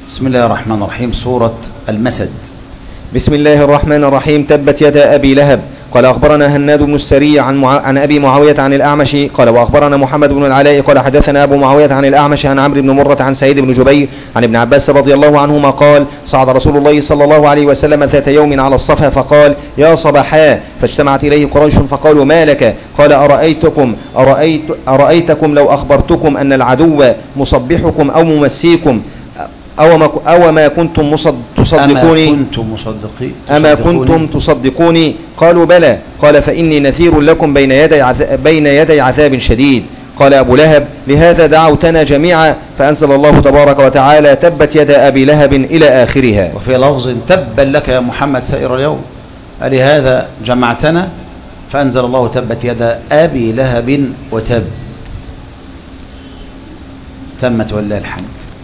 بسم الله الرحمن الرحيم. سورة المسد. بسم الله الرحمن الرحيم. تبت يدا أبي لهب. قال أخبرنا هناد بن السري عن أبي معاوية عن الأعمش قال وأخبرنا محمد بن العلاء قال حدثنا أبو معاوية عن الأعمش عن عمرو بن مرة عن سعيد بن جبير عن ابن عباس رضي الله عنهما قال صعد رسول الله صلى الله عليه وسلم ذات يوم على الصفا فقال يا صباحا، فاجتمعت إليه قريش فقالوا ما لك؟ قال أرأيتكم لو أخبرتكم أن العدو مصبحكم أو ممسيكم أو ما كنتم تصدقوني؟ قالوا بلى. قال فإني نذير لكم بين يدي عذاب شديد. قال أبو لهب لهذا دعوتنا جميعا، فأنزل الله تبارك وتعالى تبت يدا أبي لهب إلى آخرها. وفي لفظ تبا لك يا محمد سائر اليوم، لهذا جمعتنا، فأنزل الله تبت يدا أبي لهب وتب. تمت ولله الحمد.